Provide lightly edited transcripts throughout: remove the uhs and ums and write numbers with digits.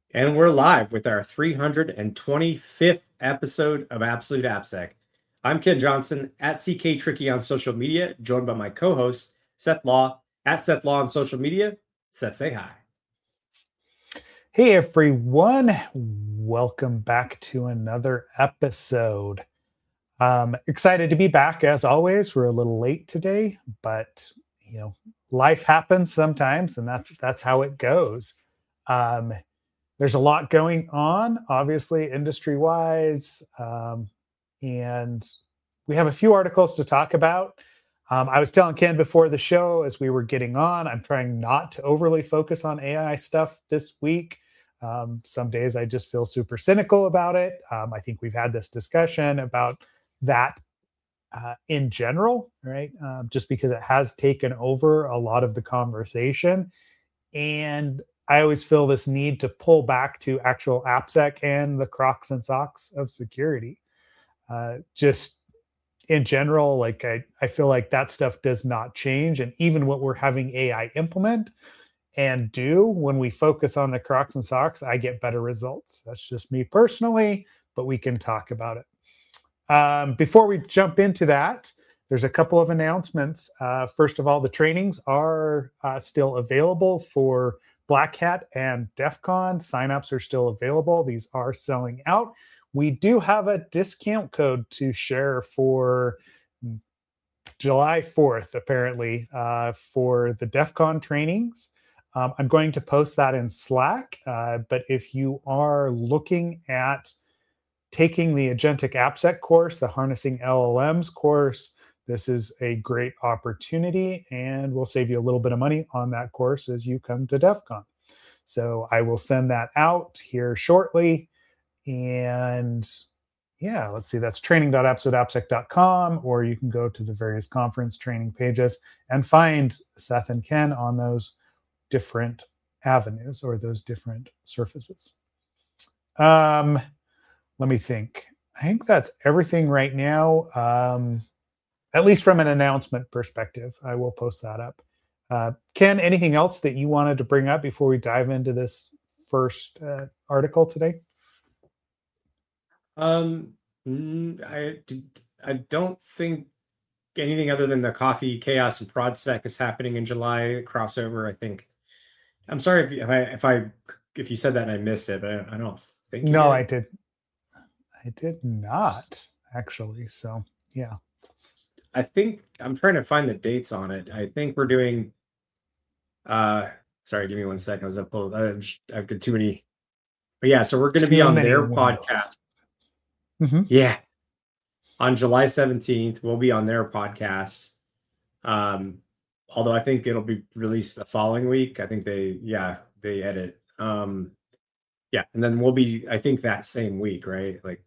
And we're live with our 325th episode of Absolute AppSec. I'm Ken Johnson at CK Tricky on social media, joined by my co-host Seth Law at Seth Law on social media. Seth, say hi. Hey everyone, welcome back to another episode. Excited to be back as always. We're a little late today, but life happens sometimes, and that's how it goes. Um, there's a lot going on, obviously, industry-wise, and we have a few articles to talk about. I was telling Ken before the show as we were getting on, I'm trying not to overly focus on AI stuff this week. Some days I just feel super cynical about it. I think we've had this discussion about that in general, right? Just because it has taken over a lot of the conversation. And I always feel this need to pull back to actual AppSec and the crocs and socks of security. Just in general, like I feel like that stuff does not change. And even what we're having AI implement and do when we focus on the crocs and socks, I get better results. That's just me personally, but we can talk about it. Before we jump into that, there's a couple of announcements. First of all, the trainings are still available for Black Hat and DEF CON. Signups are still available. These are selling out. We do have a discount code to share for July 4th, apparently, for the DEF CON trainings. I'm going to post that in Slack, but if you are looking at taking the Agentic AppSec course, the Harnessing LLMs course, this is a great opportunity, and we'll save you a little bit of money on that course as you come to DEF CON. So I will send that out here shortly. And yeah, let's see, that's training.absoluteappsec.com, or you can go to the various conference training pages and find Seth and Ken on those different avenues or those different surfaces. Let me think. I think that's everything right now, at least from an announcement perspective. I will post that up. Ken, anything else that you wanted to bring up before we dive into this first article today? I don't think anything other than the coffee chaos and ProdSec is happening in July crossover. I think. I'm sorry if you said that and I missed it, but I don't think you No, did. I did not actually. So yeah. I think I'm trying to find the dates on it. I think we're doing. Sorry, give me 1 second. I was up. I've got too many. But yeah, so we're going to be Too on many their windows. podcast. Mm-hmm. Yeah, on July 17th, we'll be on their podcast. Although I think it'll be released the following week. I think they edit. Yeah, and then we'll be, I think, that same week, right? Like,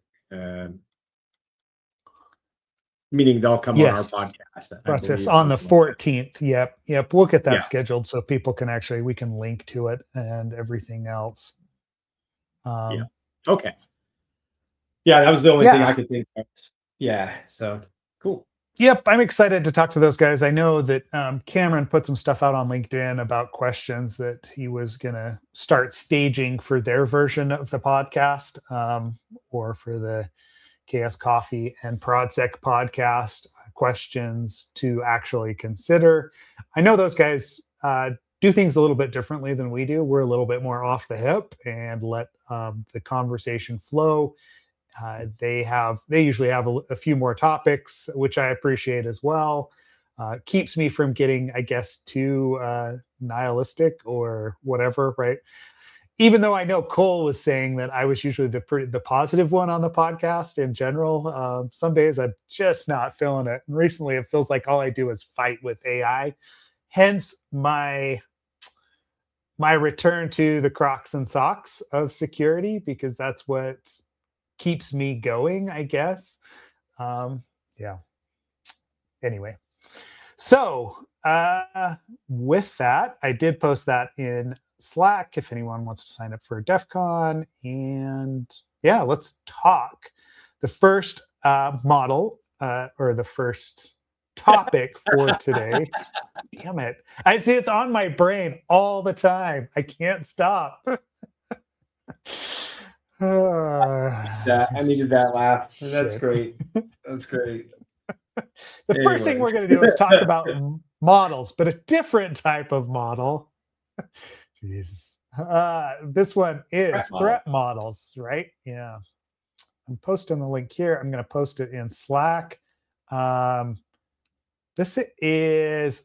meaning they'll come on our podcast. I Process believe on the something like 14th. Yep. We'll get that Yeah. scheduled so people can actually, we can link to it and everything else. Yeah. Okay. Yeah, that was the only thing I could think of. Yeah. So cool. Yep, I'm excited to talk to those guys. I know that Cameron put some stuff out on LinkedIn about questions that he was going to start staging for their version of the podcast, or for the KS Coffee and ProdSec podcast, questions to actually consider. I know those guys do things a little bit differently than we do. We're a little bit more off the hip and let the conversation flow. They usually have a few more topics, which I appreciate as well. Keeps me from getting, I guess, too nihilistic or whatever, right? Even though I know Cole was saying that I was usually the positive one on the podcast in general, some days I'm just not feeling it. And recently, it feels like all I do is fight with AI. Hence my return to the crocs and socks of security, because that's what keeps me going, I guess. Yeah. Anyway, so with that, I did post that in Slack if anyone wants to sign up for DEF CON. And yeah, let's talk. The first model, or the first topic for today. Damn it. I see it's on my brain all the time. I can't stop. I needed that laugh. That's Shit. great. That's great. The first thing we're Anyways. going to do is talk about models, but a different type of model. Jesus. This one is threat models, right? Yeah. I'm posting the link here. I'm going to post it in Slack. This is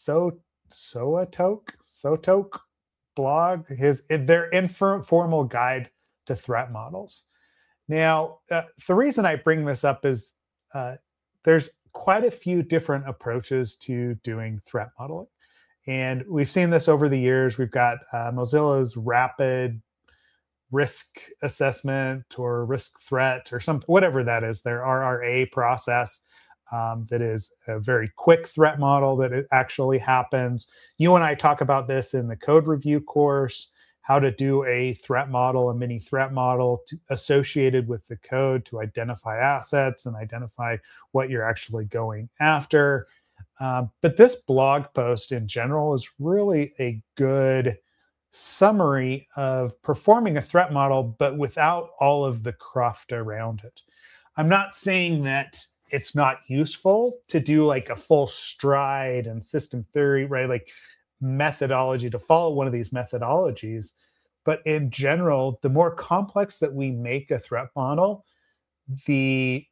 Sotoke blog, their informal guide to threat models. Now, the reason I bring this up is there's quite a few different approaches to doing threat modeling. And we've seen this over the years. We've got Mozilla's rapid risk assessment or risk threat or whatever that is, their RRA process. That is a very quick threat model that it actually happens. You and I talk about this in the code review course, how to do a threat model, a mini threat model associated with the code to identify assets and identify what you're actually going after. But this blog post in general is really a good summary of performing a threat model, but without all of the cruft around it. I'm not saying that it's not useful to do like a full stride and system theory, right? Like methodology to follow one of these methodologies. But in general, the more complex that we make a threat model, the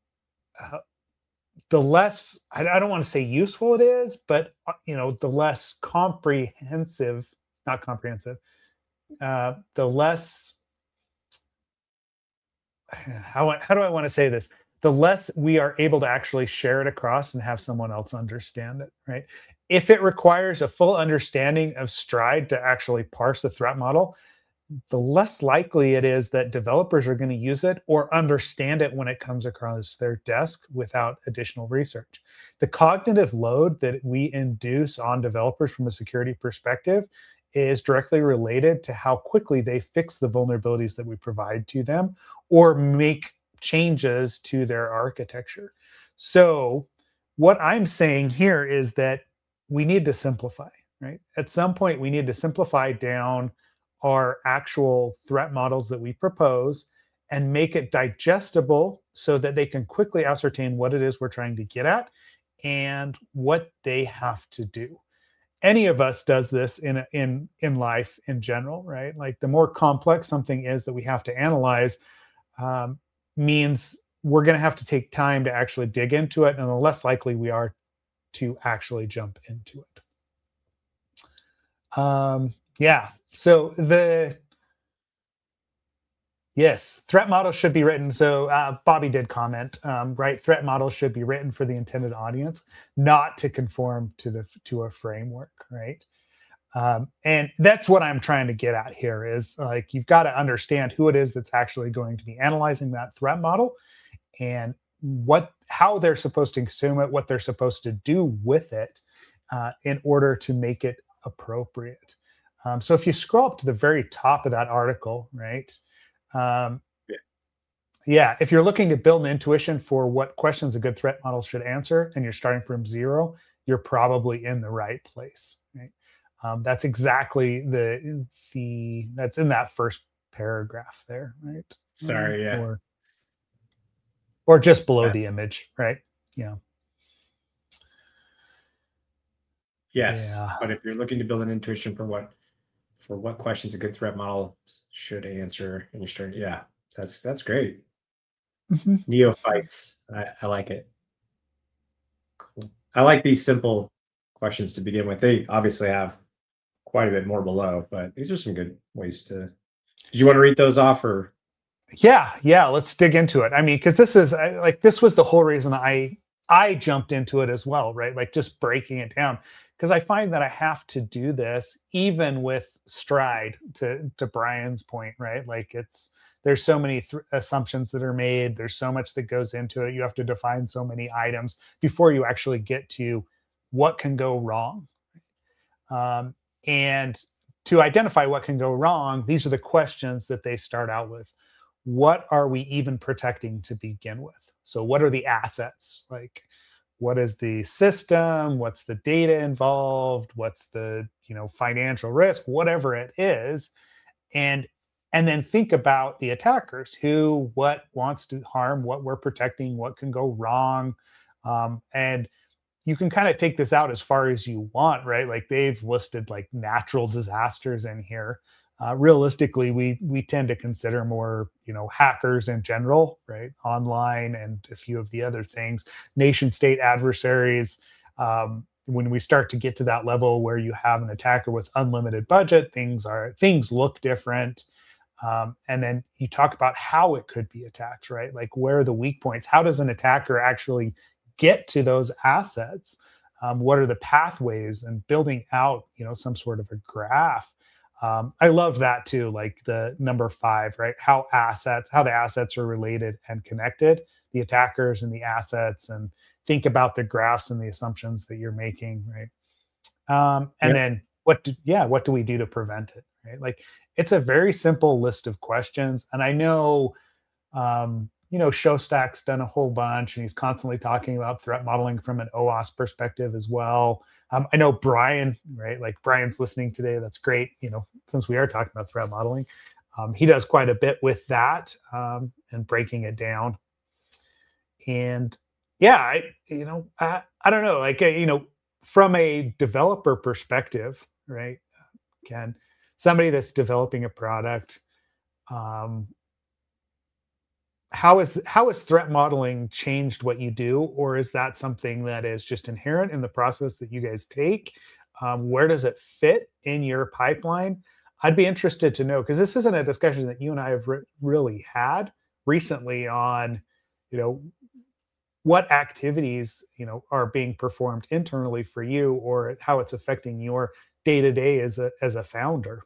less, I don't want to say useful it is, but the less comprehensive, not comprehensive, the less, how do I want to say this? The less we are able to actually share it across and have someone else understand it, right? If it requires a full understanding of Stride to actually parse a threat model, the less likely it is that developers are going to use it or understand it when it comes across their desk without additional research. The cognitive load that we induce on developers from a security perspective is directly related to how quickly they fix the vulnerabilities that we provide to them or make changes to their architecture. So what I'm saying here is that we need to simplify, right? At some point, we need to simplify down our actual threat models that we propose and make it digestible so that they can quickly ascertain what it is we're trying to get at and what they have to do. Any of us does this in life in general, right? Like the more complex something is that we have to analyze, means we're going to have to take time to actually dig into it, and the less likely we are to actually jump into it. Yeah. So yes, threat models should be written. So Bobby did comment, right? Threat models should be written for the intended audience, not to conform to a framework, right? And that's what I'm trying to get at here is like, you've got to understand who it is that's actually going to be analyzing that threat model and how they're supposed to consume it, what they're supposed to do with it in order to make it appropriate. So if you scroll up to the very top of that article, right? Yeah, if you're looking to build an intuition for what questions a good threat model should answer and you're starting from zero, you're probably in the right place, right? That's exactly that's in that first paragraph there, right? Sorry, yeah. Or just below the image, right? Yeah. Yes, yeah. But if you're looking to build an intuition for what questions a good threat model should answer, and you're starting, yeah, that's great. Mm-hmm. Neophytes, I like it. Cool. I like these simple questions to begin with. They obviously have quite a bit more below, but these are some good ways to. Did you want to read those off, or? Yeah. Let's dig into it. I mean, because this was the whole reason I jumped into it as well, right? Like just breaking it down, because I find that I have to do this even with Stride. To Brian's point, right? Like there's so many assumptions that are made. There's so much that goes into it. You have to define so many items before you actually get to what can go wrong. And to identify what can go wrong, these are the questions that they start out with. What are we even protecting to begin with? So what are the assets? Like, what is the system? What's the data involved? What's the financial risk? Whatever it is. And and then think about the attackers, who, what wants to harm, what we're protecting, what can go wrong. And you can kind of take this out as far as you want, right? Like they've listed like natural disasters in here. Realistically, we tend to consider more, hackers in general, right? Online and a few of the other things, nation state adversaries. When we start to get to that level where you have an attacker with unlimited budget, things look different. And then you talk about how it could be attacked, right? Like where are the weak points? How does an attacker actually get to those assets? What are the pathways, and building out, some sort of a graph. I love that too, like the number 5, right? How the assets are related and connected, the attackers and the assets, and think about the graphs and the assumptions that you're making, right? And Yeah. then what do we do to prevent it, right? Like it's a very simple list of questions, and I know Showstack's done a whole bunch, and he's constantly talking about threat modeling from an OWASP perspective as well. I know Brian, right? Like Brian's listening today. That's great. Since we are talking about threat modeling, he does quite a bit with that, and breaking it down. And yeah, I don't know, like, from a developer perspective, right? Ken, somebody that's developing a product, um, how has threat modeling changed what you do, or is that something that is just inherent in the process that you guys take? Where does it fit in your pipeline? I'd be interested to know, because this isn't a discussion that you and I have really had recently on, you know, what activities are being performed internally for you, or how it's affecting your day to day as a founder.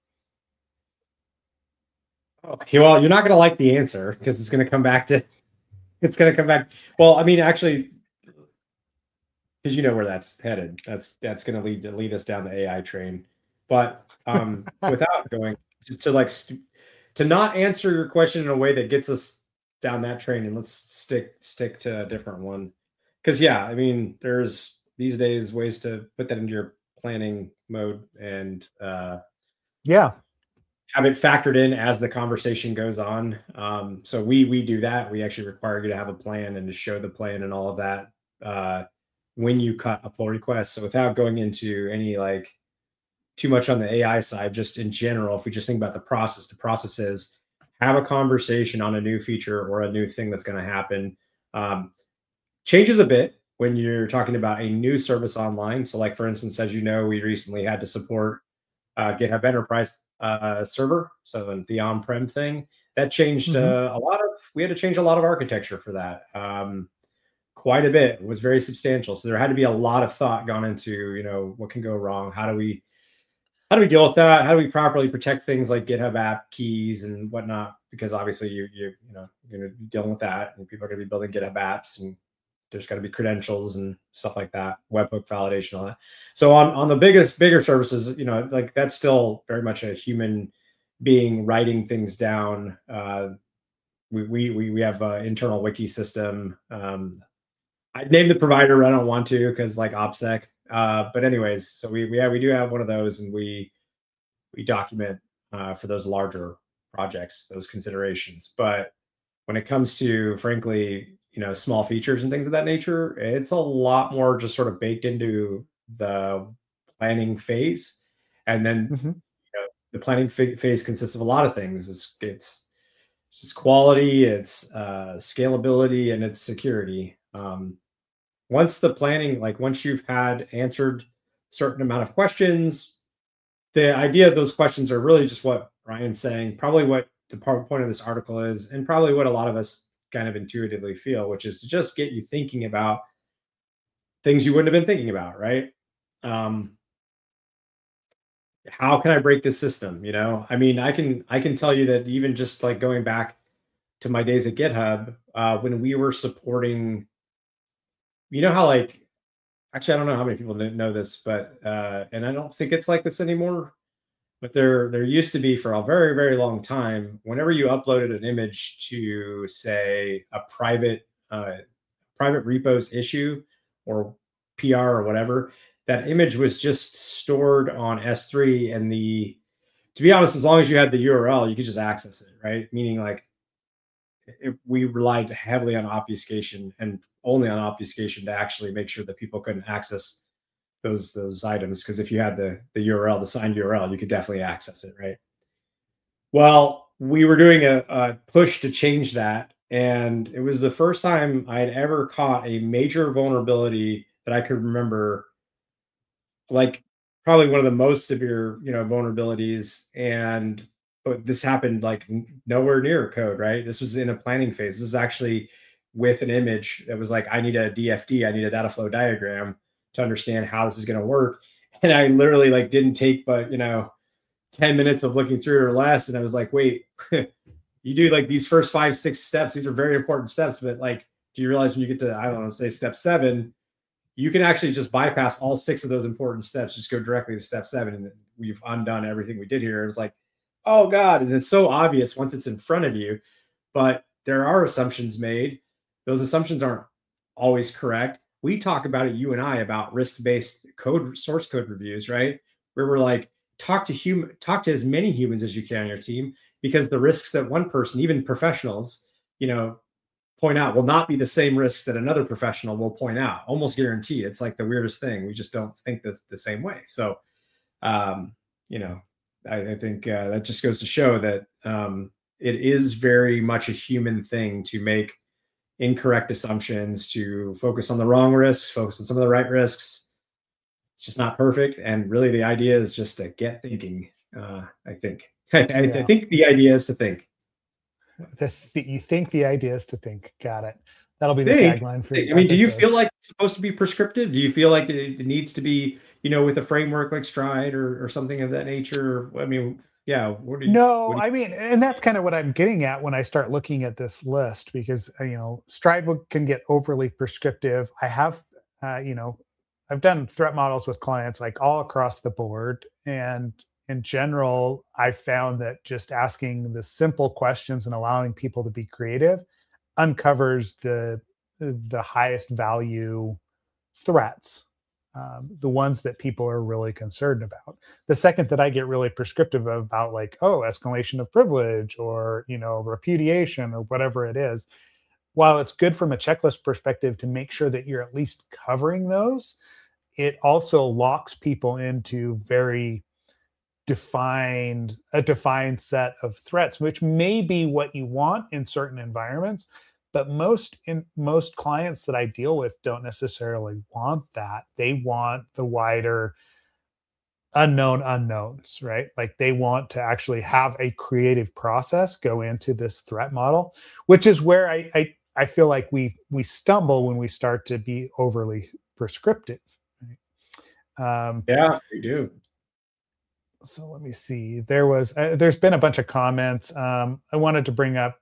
Okay, well, you're not going to like the answer because it's going to come back. Well, I mean, actually, because you know where that's headed. That's going to lead us down the AI train. But without going to not answer your question in a way that gets us down that train, and let's stick to a different one. Because yeah, I mean, there's these days ways to put that into your planning mode and Yeah. have it factored in as the conversation goes on. So we do that. We actually require you to have a plan and to show the plan and all of that when you cut a pull request. So without going into any like too much on the AI side, just in general, if we just think about the process is have a conversation on a new feature or a new thing that's going to happen. Um, Changes a bit when you're talking about a new service online. So, like for instance, as you know, we recently had to support GitHub Enterprise server, so the on-prem thing that changed Hmm. a lot of. We had to change a lot of architecture for that. Quite a bit. It was very substantial. So there had to be a lot of thought gone into what can go wrong. How do we deal with that? How do we properly protect things like GitHub app keys and whatnot? Because obviously you're going to be dealing with that, and people are going to be building GitHub apps, and there's got to be credentials and stuff like that, webhook validation, all that. So on the bigger services, like that's still very much a human being writing things down. We have an internal wiki system. I named the provider. I don't want to because like OPSEC. But anyways, so we do have one of those, and we document for those larger projects, those considerations. But when it comes to, frankly, small features and things of that nature, it's a lot more just sort of baked into the planning phase. And then Hmm. the planning phase consists of a lot of things. It's quality, it's scalability, and it's security. Once the planning, like once you've had answered a certain amount of questions, the idea of those questions are really just what Ryan's saying, probably what the point of this article is, and probably what a lot of us kind of intuitively feel, which is to just get you thinking about things you wouldn't have been thinking about, right? Um, how can I break this system? I mean, I can tell you that even just like going back to my days at GitHub, when we were supporting, how like actually I don't know how many people know this, but and I don't think it's like this anymore. But there used to be for a very, very long time, whenever you uploaded an image to, say, a private repos issue or PR or whatever, that image was just stored on S3, and to be honest, as long as you had the URL, you could just access it, right? Meaning like we relied heavily on obfuscation and only on obfuscation to actually make sure that people couldn't access those items. Because if you had the URL, the signed URL, you could definitely access it, right? Well, we were doing a push to change that, and it was the first time I had ever caught a major vulnerability that I could remember, like probably one of the most severe, vulnerabilities. And but this happened like nowhere near code, right? This was in a planning phase. This is actually with an image that was like, I need a DFD, I need a data flow diagram to understand how this is going to work. And I literally like didn't take but 10 minutes of looking through it or less. And I was like, wait, you do like these first 5, 6 steps. These are very important steps. But like, do you realize when you get to, I don't know, say step 7, you can actually just bypass all 6 of those important steps, just go directly to step 7. And we've undone everything we did here. It was like, oh God. And it's so obvious once it's in front of you, but there are assumptions made. Those assumptions aren't always correct. We talk about it, you and I, about risk-based code, source code reviews, right? Where we're like, talk to as many humans as you can on your team, because the risks that one person, even professionals, point out will not be the same risks that another professional will point out. Almost guaranteed. It's like the weirdest thing. We just don't think that's the same way. So, I think that just goes to show that it is very much a human thing to make incorrect assumptions, to focus on the wrong risks, focus on some of the right risks. It's just not perfect. And really the idea is just to get thinking. I think. I think the idea is to think. You think the idea is to think. Got it. That'll be the tagline for. I mean, do you feel like it's supposed to be prescriptive? Do you feel like it needs to be, with a framework like Stride or something of that nature? I mean, yeah. No, I mean, and that's kind of what I'm getting at when I start looking at this list, because Stride can get overly prescriptive. I have, I've done threat models with clients like all across the board, and in general, I found that just asking the simple questions and allowing people to be creative uncovers the highest value threats, the ones that people are really concerned about. The second that I get really prescriptive about, like, oh, escalation of privilege or repudiation or whatever it is, while it's good from a checklist perspective to make sure that you're at least covering those, it also locks people into a defined set of threats, which may be what you want in certain environments, but most clients that I deal with don't necessarily want that. They want the wider unknown unknowns, right? Like they want to actually have a creative process go into this threat model, which is where I feel like we stumble when we start to be overly prescriptive. Yeah, we do. So let me see. There's been a bunch of comments. I wanted to bring up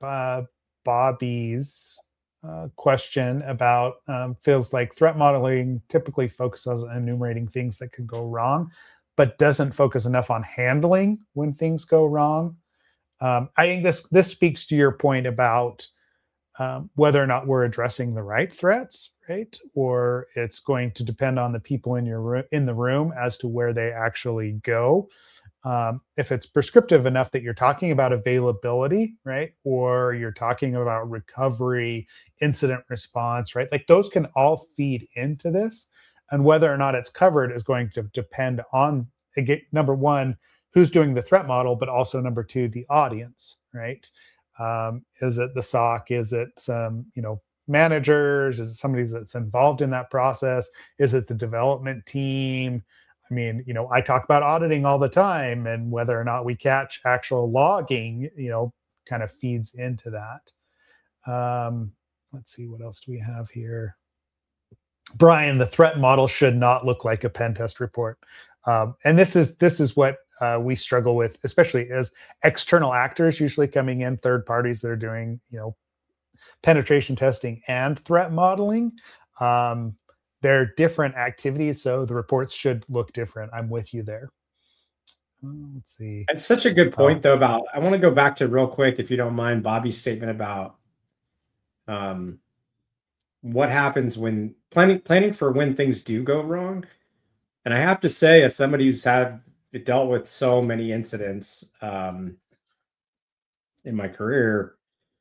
Bobby's question about feels like threat modeling typically focuses on enumerating things that could go wrong, but doesn't focus enough on handling when things go wrong. I think this speaks to your point about whether or not we're addressing the right threats, right? Or it's going to depend on the people in the room as to where they actually go. If it's prescriptive enough that you're talking about availability, right? Or you're talking about recovery, incident response, right? Like those can all feed into this. And whether or not it's covered is going to depend on, again, number one, who's doing the threat model, but also number two, the audience, right? Is it the SOC? Is it some, managers? Is it somebody that's involved in that process? Is it the development team? I mean, I talk about auditing all the time, and whether or not we catch actual logging, kind of feeds into that. Let's see, what else do we have here? Brian, the threat model should not look like a pen test report. And this is what we struggle with, especially as external actors usually coming in, third parties that are doing, penetration testing and threat modeling. They're different activities, so the reports should look different. I'm with you there. Let's see. It's such a good point, though, about, I want to go back to real quick, if you don't mind, Bobby's statement about what happens when planning for when things do go wrong. And I have to say, as somebody who's had dealt with so many incidents in my career.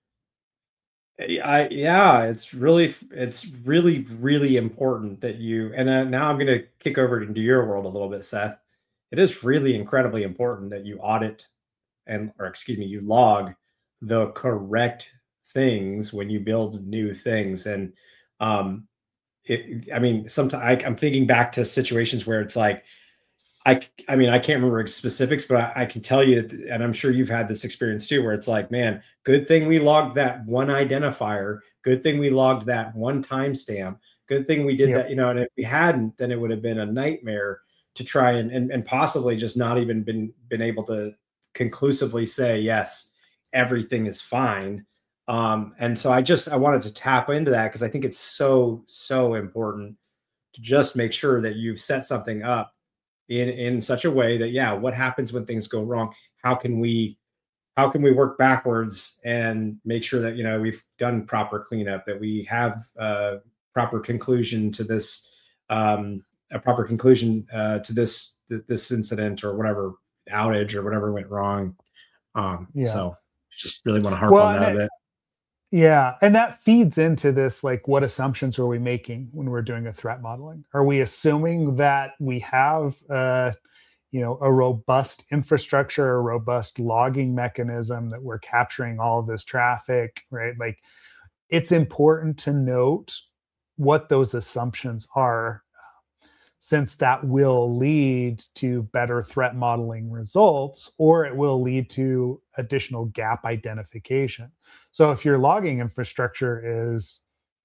Yeah, it's really really important that you, and now I'm going to kick over into your world a little bit, Seth. It is really incredibly important that you audit or excuse me, you log the correct things when you build new things. And um I mean, sometimes I'm thinking back to situations where it's like, I mean, I can't remember specifics, but I can tell you, and I'm sure you've had this experience too, where it's like, man, good thing we logged that one identifier. Good thing we logged that one timestamp. Good thing we did Yep. that, and if we hadn't, then it would have been a nightmare to try and possibly just not even been able to conclusively say, yes, everything is fine. And so I wanted to tap into that because I think it's so, so important to just make sure that you've set something up in such a way that, yeah, what happens when things go wrong? How can we work backwards and make sure that we've done proper cleanup, that we have proper conclusion to this, a proper conclusion to this incident or whatever, outage or whatever went wrong. Yeah. So just really want to harp Well, on that a bit. yeah, and that feeds into this, like, what assumptions are we making when we're doing a threat modeling? Are we assuming that we have a robust infrastructure, a robust logging mechanism, that we're capturing all of this traffic, right? Like, it's important to note what those assumptions are, since that will lead to better threat modeling results, or it will lead to additional gap identification. So if your logging infrastructure is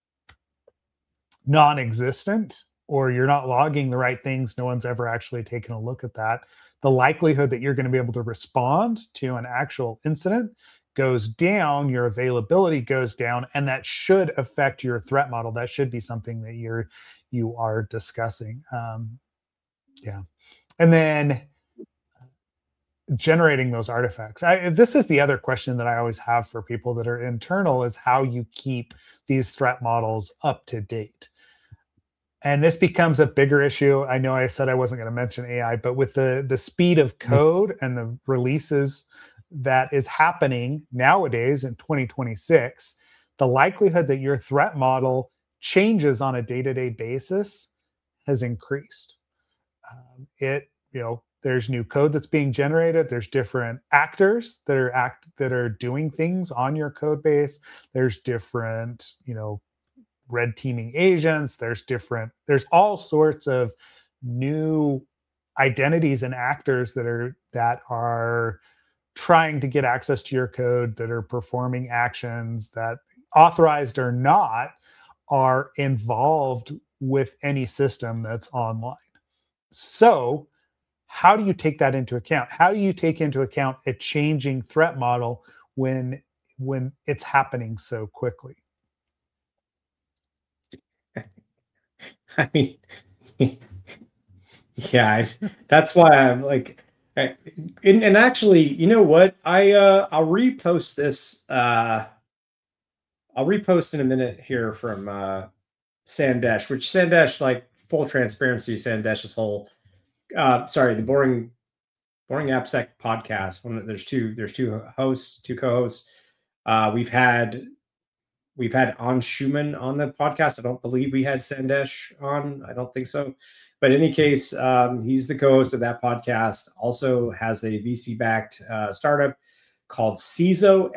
non-existent, or you're not logging the right things, no one's ever actually taken a look at that, the likelihood that you're going to be able to respond to an actual incident goes down, your availability goes down, and that should affect your threat model. That should be something that you are discussing. Yeah. And then generating those artifacts. This is the other question that I always have for people that are internal, is how you keep these threat models up to date. And this becomes a bigger issue. I know I said I wasn't going to mention AI, but with the speed of code and the releases that is happening nowadays in 2026, the likelihood that your threat model changes on a day-to-day basis has increased. There's new code that's being generated. There's different actors that are doing things on your code base. There's different, red teaming agents. There's all sorts of new identities and actors that are trying to get access to your code, that are performing actions that, authorized or not, are involved with any system that's online. So how do you take that into account? How do you take into account a changing threat model when it's happening so quickly? I mean, yeah, that's why I'm like, and actually, you know what? I'll repost this. I'll repost in a minute here from Sandesh, which Sandesh, like, full transparency, Sandesh's whole sorry, the boring AppSec podcast. There's two hosts, two co-hosts. We've had Anshuman on the podcast. I don't believe we had Sandesh on. I don't think so. But in any case, he's the co-host of that podcast. Also has a VC-backed startup called Seezo,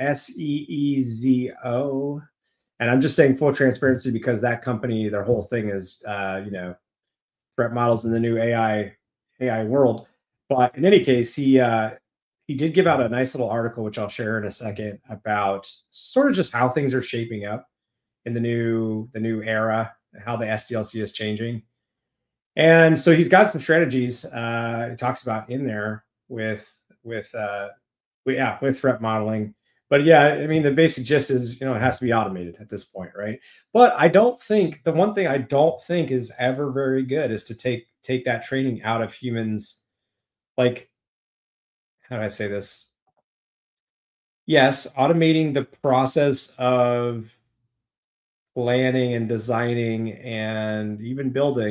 Seezo. And I'm just saying full transparency because that company, their whole thing is, threat models in the new AI world. But in any case, he did give out a nice little article, which I'll share in a second, about sort of just how things are shaping up in the new era, how the SDLC is changing. And so he's got some strategies he talks about in there with threat modeling. But yeah, I mean, the basic gist is, it has to be automated at this point, right? But I don't think, the one thing I don't think is ever very good is to take that training out of humans. Like, how do I say this? Yes, automating the process of planning and designing and even building,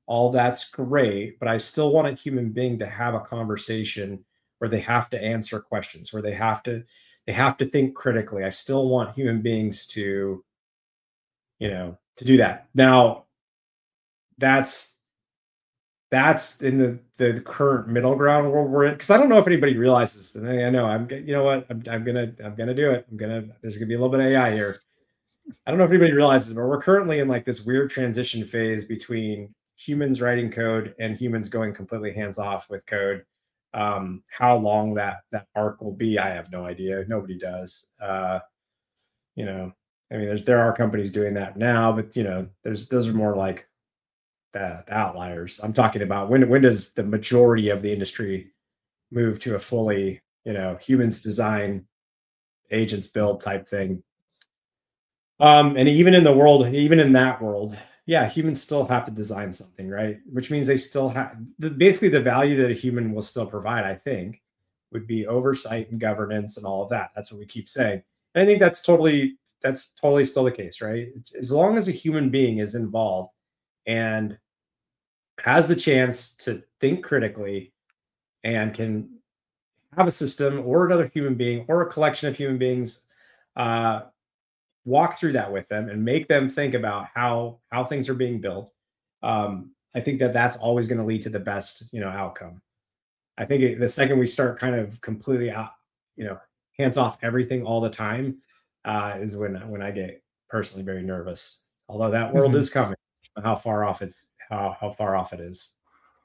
all that's great, but I still want a human being to have a conversation where they have to answer questions, where they have to think critically. I still want human beings to, to do that. Now, that's that's in the current middle ground where we're in, because I don't know if anybody realizes, and I know you know what, I'm gonna do it. There's gonna be a little bit of AI here. I don't know if anybody realizes, but we're currently in like this weird transition phase between humans writing code and humans going completely hands off with code. How long that arc will be, I have no idea. Nobody does. You know, I mean, there are companies doing that now, but those are more like the outliers. I'm talking about when does the majority of the industry move to a fully, humans design, agents build type thing. And even in that world, yeah, humans still have to design something, right? Which means they still have basically the value that a human will still provide, I think, would be oversight and governance and all of that. That's what we keep saying. And I think that's totally still the case, right? As long as a human being is involved and has the chance to think critically and can have a system or another human being or a collection of human beings uh, walk through that with them and make them think about how things are being built. I think that's always going to lead to the best outcome. I think the second we start kind of completely out, hands off everything all the time, is when I get personally very nervous. Although that world Mhm. is coming, how far off how far off it is.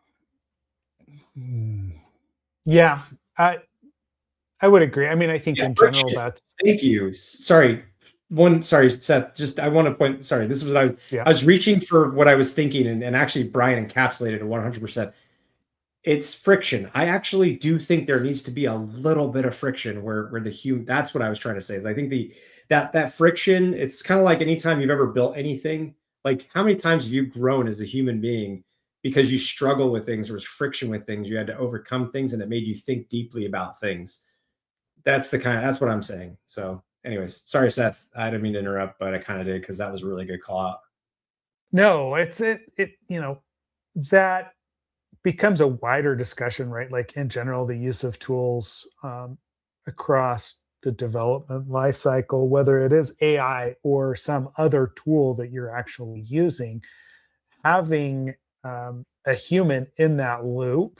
Mm. Yeah, I would agree. I mean, I think Yeah, in general friction. that's Thank you. Sorry, Seth. Just I want to point. Sorry, this is what yeah. I was reaching for what I was thinking, and actually Brian encapsulated it 100%. It's friction. I actually do think there needs to be a little bit of friction where the human. That's what I was trying to say. Is I think that friction. It's kind of like anytime you've ever built anything. Like how many times have you grown as a human being because you struggle with things, there was friction with things, you had to overcome things, and it made you think deeply about things. That's what I'm saying. So, anyways, sorry, Seth. I didn't mean to interrupt, but I kind of did because that was a really good call out. No, that becomes a wider discussion, right? Like in general, the use of tools across the development lifecycle, whether it is AI or some other tool that you're actually using, having a human in that loop,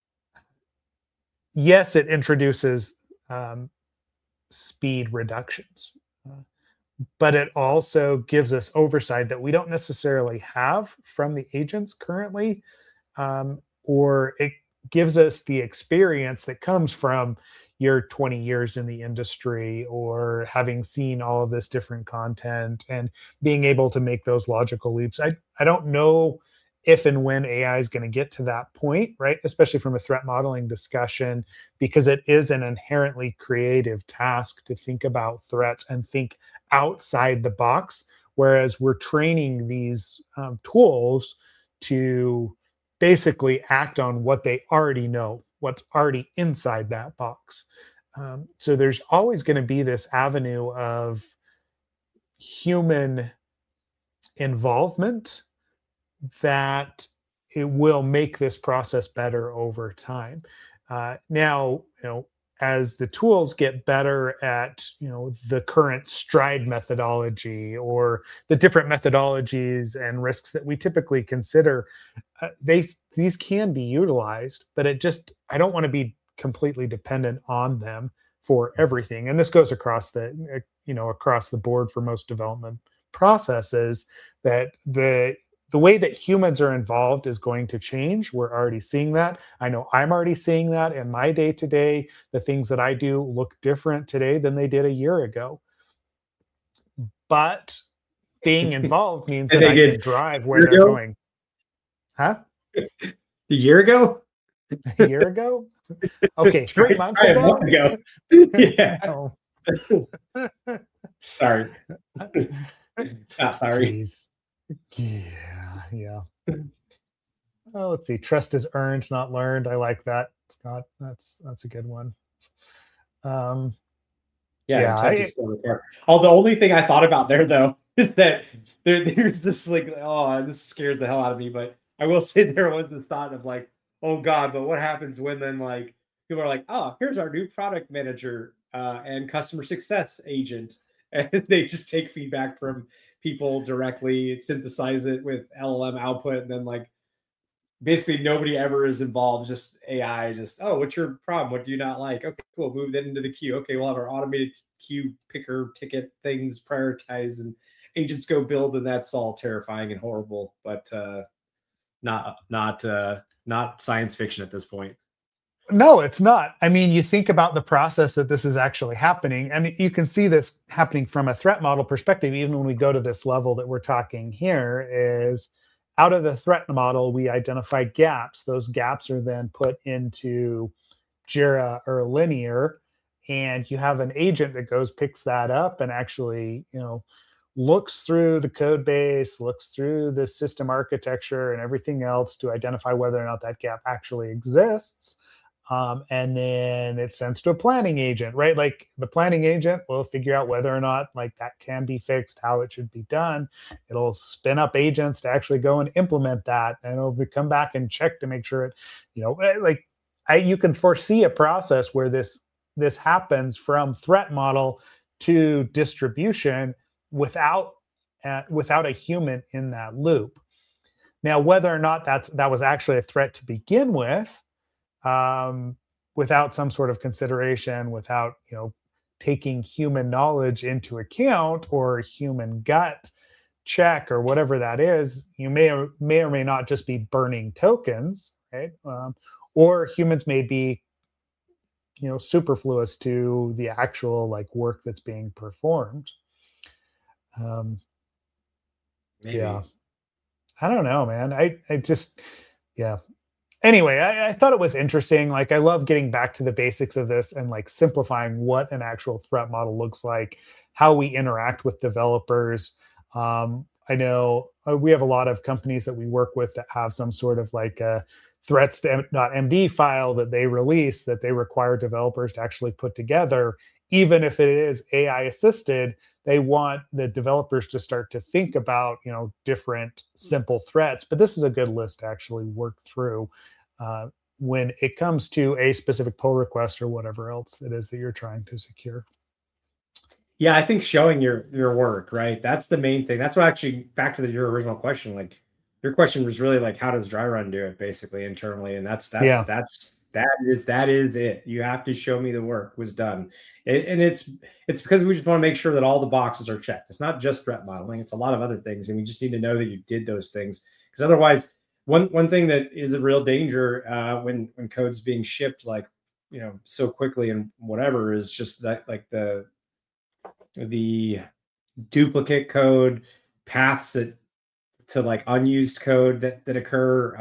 yes, it introduces um, speed reductions. Uh, but it also gives us oversight that we don't necessarily have from the agents currently, or it gives us the experience that comes from your 20 years in the industry or having seen all of this different content and being able to make those logical leaps. I don't know if and when AI is going to get to that point, right? Especially from a threat modeling discussion, because it is an inherently creative task to think about threats and think outside the box. Whereas we're training these tools to basically act on what they already know, what's already inside that box. So there's always going to be this avenue of human involvement that it will make this process better over time. Now, as the tools get better at, the current stride methodology or the different methodologies and risks that we typically consider, these can be utilized, but I don't want to be completely dependent on them for everything. And this goes across across the board for most development processes, that the way that humans are involved is going to change. We're already seeing that. I know I'm already seeing that in my day to day. The things that I do look different today than they did a year ago. But being involved means I that I think can it drive a where year they're ago. going. Huh? A year ago? A year ago? Okay, try, 3 months try a month ago? ago. Yeah. No. Sorry. Not sorry. Jeez. Yeah, yeah. Oh, let's see. Trust is earned, not learned. I like that, Scott. That's a good one. Um, Yeah, yeah, intent is still required. Oh, the only thing I thought about there though is that there's this like, oh, this scares the hell out of me. But I will say there was this thought of like, oh God, but what happens when then like people are like, oh, here's our new product manager and customer success agent, and they just take feedback from people directly, synthesize it with LLM output, and then like basically nobody ever is involved. Just AI. Just oh, what's your problem? What do you not like? Okay, cool. Move that into the queue. Okay, we'll have our automated queue picker ticket things prioritize and agents go build, and that's all terrifying and horrible. But not science fiction at this point. No, it's not. I mean, you think about the process that this is actually happening, and you can see this happening from a threat model perspective. Even when we go to this level that we're talking here, is out of the threat model, we identify gaps. Those gaps are then put into Jira or Linear, and you have an agent that goes picks that up and actually, looks through the code base, looks through the system architecture and everything else to identify whether or not that gap actually exists. And then it sends to a planning agent, right? Like the planning agent will figure out whether or not like that can be fixed, how it should be done. It'll spin up agents to actually go and implement that, and it'll come back and check to make sure it, like you can foresee a process where this happens from threat model to distribution without without a human in that loop. Now, whether or not that was actually a threat to begin with, without some sort of consideration, without taking human knowledge into account or human gut check or whatever that is, you may or may not just be burning tokens, right? Or humans may be superfluous to the actual like work that's being performed. Um, yeah, Maybe. I don't know, man. I just yeah. Anyway, I thought it was interesting. Like, I love getting back to the basics of this and like simplifying what an actual threat model looks like, how we interact with developers. I know we have a lot of companies that we work with that have some sort of like a threats.md file that they release that they require developers to actually put together. Even if it is AI assisted, they want the developers to start to think about different simple threats. But this is a good list to actually work through uh, when it comes to a specific pull request or whatever else it is that you're trying to secure. Yeah, I think showing your work, right? That's the main thing. That's what actually back to your original question. Like your question was really like, how does dry run do it basically internally? And Yeah. that is it. You have to show me the work was done. And it's because we just want to make sure that all the boxes are checked. It's not just threat modeling, it's a lot of other things. And we just need to know that you did those things. Because otherwise, one thing that is a real danger when code's being shipped like so quickly and whatever is just that like the duplicate code paths that to like unused code that occur.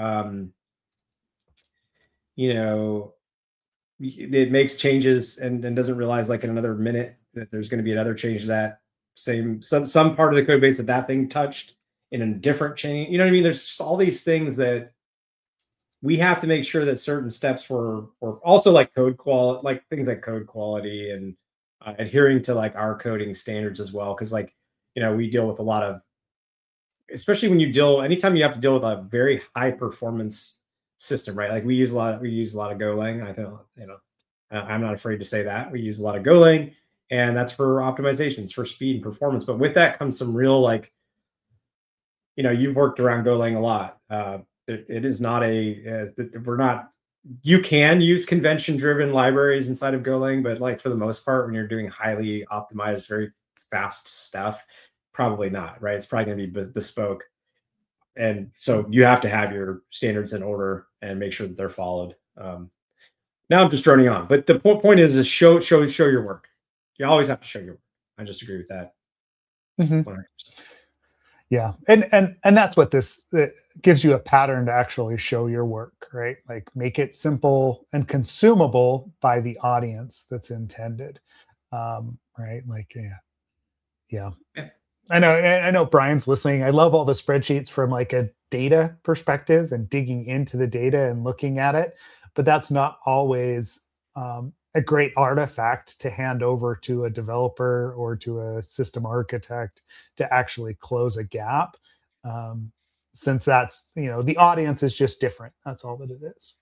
You know, it makes changes and doesn't realize like in another minute that there's going to be another change to that same some part of the code base that thing touched in a different chain. You know what I mean? There's just all these things that we have to make sure that certain steps were also like code quality, like things like code quality and adhering to like our coding standards as well. Because like we deal with a lot of, especially when anytime you have to deal with a very high performance system, right? Like we use a lot of Golang. I think I'm not afraid to say that we use a lot of Golang, and that's for optimizations for speed and performance. But with that comes some real like you've worked around Golang a lot. It is not we're not. You can use convention-driven libraries inside of Golang, but like for the most part, when you're doing highly optimized, very fast stuff, probably not. Right? It's probably going to be bespoke, and so you have to have your standards in order and make sure that they're followed. Now I'm just droning on, but the point is show your work. You always have to show your work. I just agree with that. Mhm. 100%. Yeah, and that's what this it gives you a pattern to actually show your work, right? Like make it simple and consumable by the audience that's intended, right? Like yeah. Yeah. I know Brian's listening. I love all the spreadsheets from like a data perspective and digging into the data and looking at it, but that's not always a great artifact to hand over to a developer or to a system architect to actually close a gap. Um, since that's, the audience is just different. That's all that it is.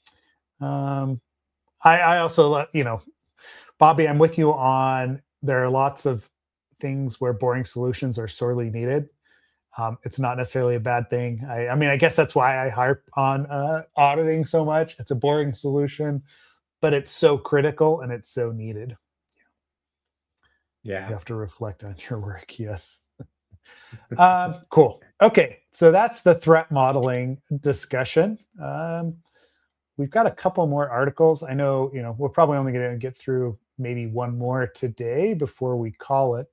I also, Bobby, I'm with you on there are lots of things where boring solutions are sorely needed. It's not necessarily a bad thing. I mean, I guess that's why I harp on auditing so much. It's a boring solution, but it's so critical and it's so needed. You Yeah. have to reflect on your work. Yes. Cool. Okay. So that's the threat modeling discussion. We've got a couple more articles. I know, we're probably only going to get through maybe one more today before we call it.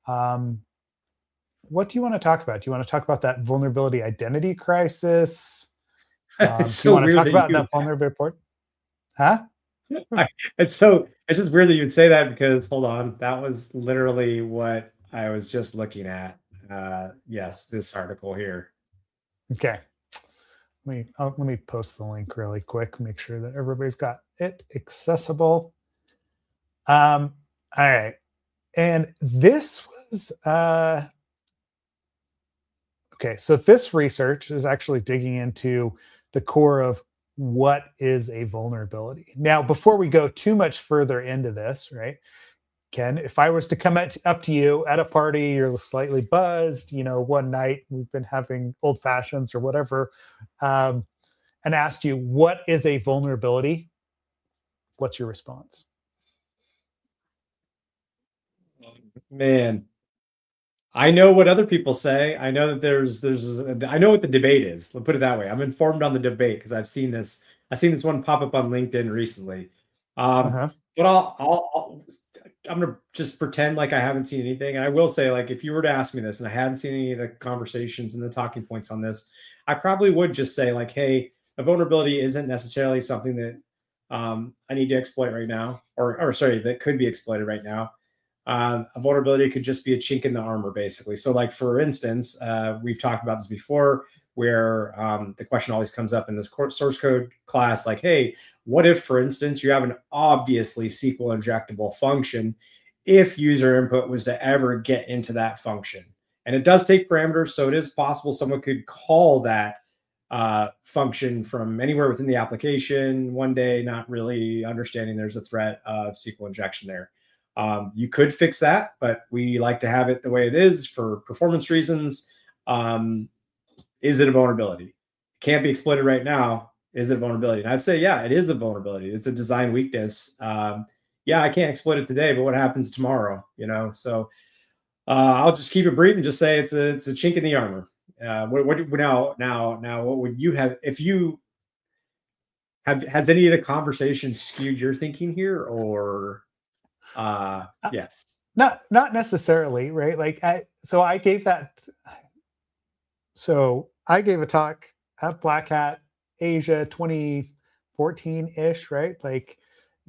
What do you want to talk about? Do you want to talk about that vulnerability identity crisis? It's Do you so want to weird talk that about you that vulnerability report? Huh? it's just weird that you'd say that, because hold on, that was literally what I was just looking at. Yes, this article here. Okay. Let me post the link really quick, make sure that everybody's got it accessible. All right. And this was okay, so this research is actually digging into the core of what is a vulnerability. Now, before we go too much further into this, right, Ken, if I was to come up to you at a party, you're slightly buzzed, one night we've been having old fashions or whatever, and asked you, what is a vulnerability? What's your response? Man, I know what other people say. I know that I know what the debate is. Let's put it that way. I'm informed on the debate because I've seen this. I've seen this one pop up on LinkedIn recently. Uh-huh. But I'm gonna just pretend like I haven't seen anything. And I will say, like, if you were to ask me this and I hadn't seen any of the conversations and the talking points on this, I probably would just say, like, hey, a vulnerability isn't necessarily something that I need to exploit right now, or sorry, that could be exploited right now. A vulnerability could just be a chink in the armor, basically. So, like, for instance, we've talked about this before, where the question always comes up in this source code class, like, hey, what if, for instance, you have an obviously SQL injectable function, if user input was to ever get into that function? And it does take parameters, so it is possible someone could call that function from anywhere within the application one day, not really understanding there's a threat of SQL injection there. You could fix that, but we like to have it the way it is for performance reasons. Is it a vulnerability? Can't be exploited right now. Is it a vulnerability? And I'd say, yeah, it is a vulnerability. It's a design weakness. Yeah, I can't exploit it today, but what happens tomorrow? So I'll just keep it brief and just say it's a chink in the armor. What now? What would you have if you have? Has any of the conversation skewed your thinking here, or yes? Not necessarily, right? Like I gave that. So I gave a talk at Black Hat Asia 2014-ish, right? Like,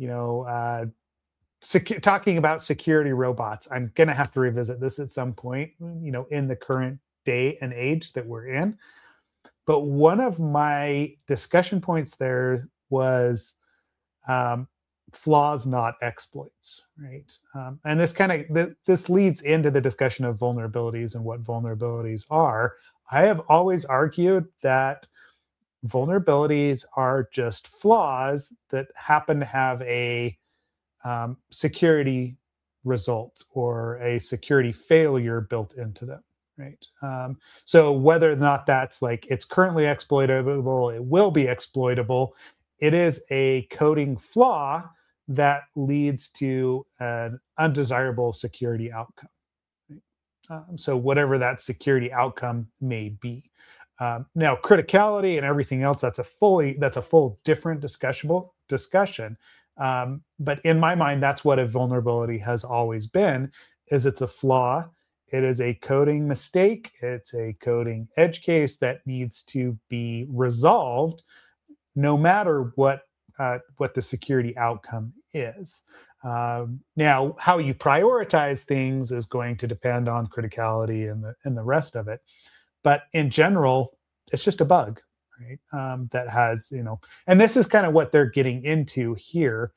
talking about security robots. I'm going to have to revisit this at some point, in the current day and age that we're in. But one of my discussion points there was flaws, not exploits, right? And this leads into the discussion of vulnerabilities and what vulnerabilities are. I have always argued that vulnerabilities are just flaws that happen to have a security result or a security failure built into them, right? So whether or not that's like it's currently exploitable, it will be exploitable, it is a coding flaw that leads to an undesirable security outcome. So whatever that security outcome may be. Now, criticality and everything else, that's a full different discussion. But in my mind, that's what a vulnerability has always been, is it's a flaw. It is a coding mistake. It's a coding edge case that needs to be resolved no matter what the security outcome is. Now, how you prioritize things is going to depend on criticality and the rest of it. But in general, it's just a bug, right? That has, and this is kind of what they're getting into here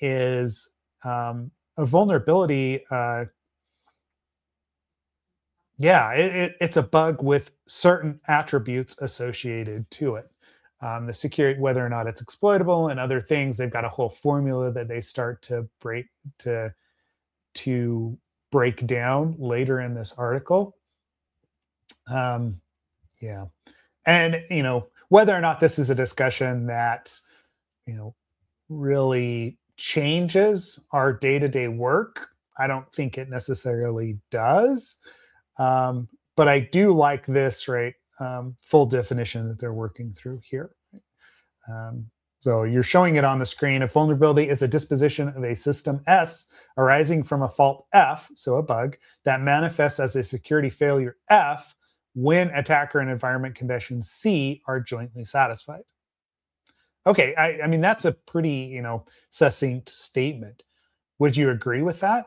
is a vulnerability Yeah, it's a bug with certain attributes associated to it. The security, whether or not it's exploitable and other things, they've got a whole formula that they start to to break down later in this article. Um, yeah, and whether or not this is a discussion that you know really changes our day-to-day work, I don't think it necessarily does. But I do like this, right? Full definition that they're working through here. Um, so you're showing it on the screen. A vulnerability is a disposition of a system S arising from a fault F, so a bug, that manifests as a security failure F when attacker and environment conditions C are jointly satisfied. Okay, I mean, that's a pretty, succinct statement. Would you agree with that?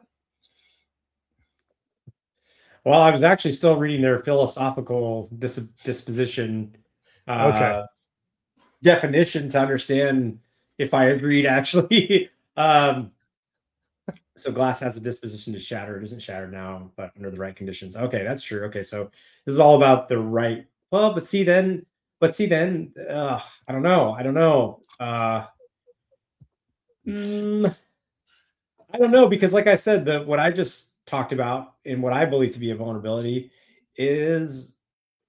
Well, I was actually still reading their philosophical disposition Okay. definition to understand if I agreed, actually. So glass has a disposition to shatter. It isn't shattered now, but under the right conditions. Okay, that's true. Okay, so this is all about the right. Well, but see then, I don't know. I don't know, because like I said, what I just talked about and what I believe to be a vulnerability is,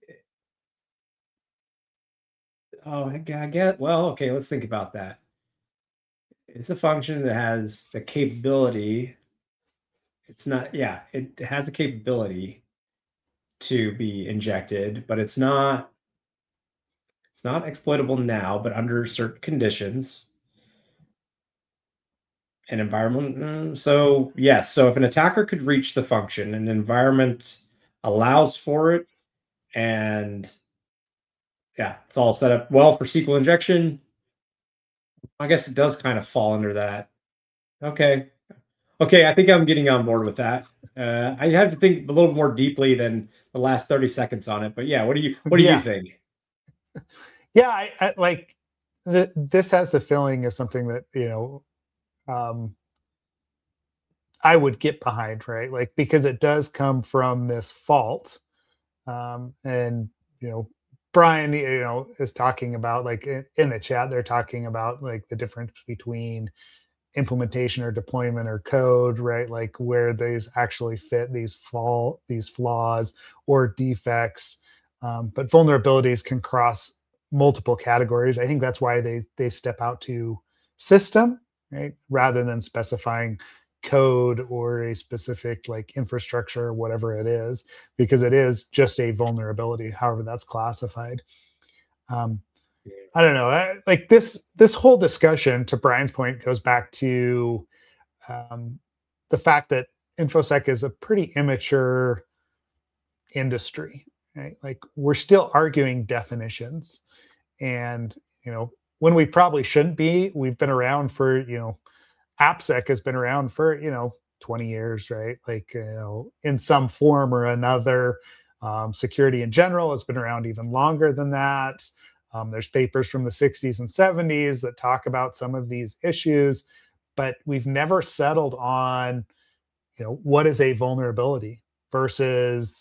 I get, well, okay, let's think about that. It's a function that has the capability. It's not, yeah, it has a capability to be injected, but it's not exploitable now, but under certain conditions and environment. So yes, so if an attacker could reach the function, an environment allows for it, and yeah, it's all set up well for SQL injection. I guess it does kind of fall under that. Okay. Okay, I think I'm getting on board with that. I have to think a little more deeply than the last 30 seconds on it, but yeah, what do you Yeah. think? Yeah, I like this has the feeling of something that, um, I would get behind, right? Like, because it does come from this fault. And, you know, Brian, is talking about, like, in the chat, they're talking about like the difference between implementation or deployment or code, right? Like where these actually fit these flaws or defects. But vulnerabilities can cross multiple categories. I think that's why they step out to system, right, rather than specifying code or a specific like infrastructure or whatever it is, because it is just a vulnerability, however that's classified. um, I don't know. Like this whole discussion, to Brian's point, goes back to um, the fact that infosec is a pretty immature industry. Right? Like we're still arguing definitions, and when we probably shouldn't be. We've been around for AppSec has been around for 20 years, right? Like in some form or another. Security in general has been around even longer than that. There's papers from the 60s and 70s that talk about some of these issues, but we've never settled on, what is a vulnerability versus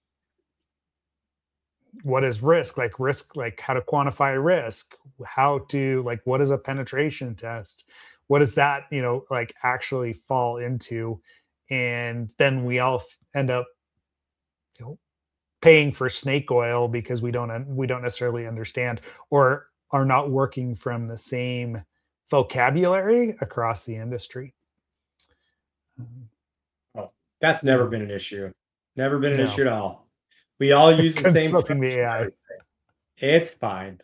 what is risk, like how to quantify risk, how to, like, what is a penetration test, what does that, like actually fall into. And then we all end up, you know, paying for snake oil because we don't necessarily understand or are not working from the same vocabulary across the industry. Oh, that's never Yeah. been an issue. Never been an issue No. at all. We all use the same Consulting the terms for AI. everything. It's fine.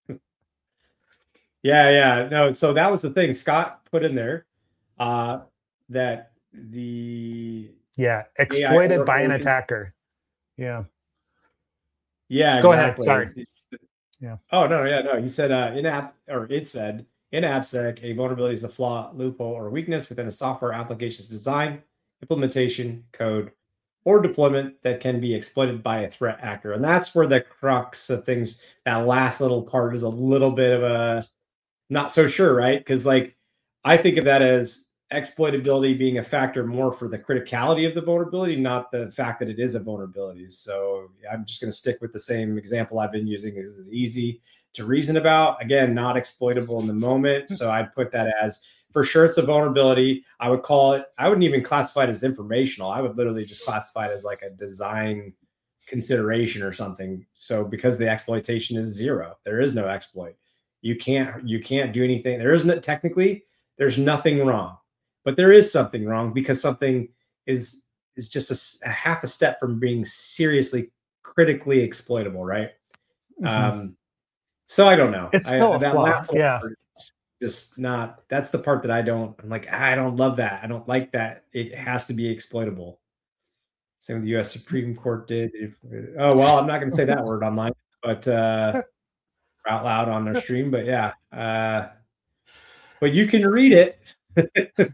Yeah, yeah. No, so that was the thing Scott put in there, uh, that the Yeah. AI Exploited by Oracle. an attacker. Yeah. Yeah, Go ahead. Sorry. exactly. Yeah. Oh no, yeah, no. He said it said in AppSec, a vulnerability is a flaw, loophole, or weakness within a software application's design, implementation, code, or deployment that can be exploited by a threat actor. And that's where the crux of things, that last little part is a little bit of a not so sure, right? Because like I think of that as exploitability being a factor more for the criticality of the vulnerability, not the fact that it is a vulnerability. So I'm just going to stick with the same example I've been using. Is easy to reason about. Again, not exploitable in the moment. So I'd put that as, for sure, it's a vulnerability. I would call it, I wouldn't even classify it as informational. I would literally just classify it as like a design consideration or something. So because the exploitation is zero, there is no exploit. You can't do anything. There isn't, technically, there's nothing wrong. But there is something wrong because something is just a half a step from being seriously critically exploitable, right? So I don't know. It's still a that flaw. last Yeah. part is just not. That's the part that I'm like, I don't love that. I don't like that. It has to be exploitable. Same with the U.S. Supreme Court did. Oh well, I'm not going to say that word online, but out loud on their stream. But yeah, but you can read it. Put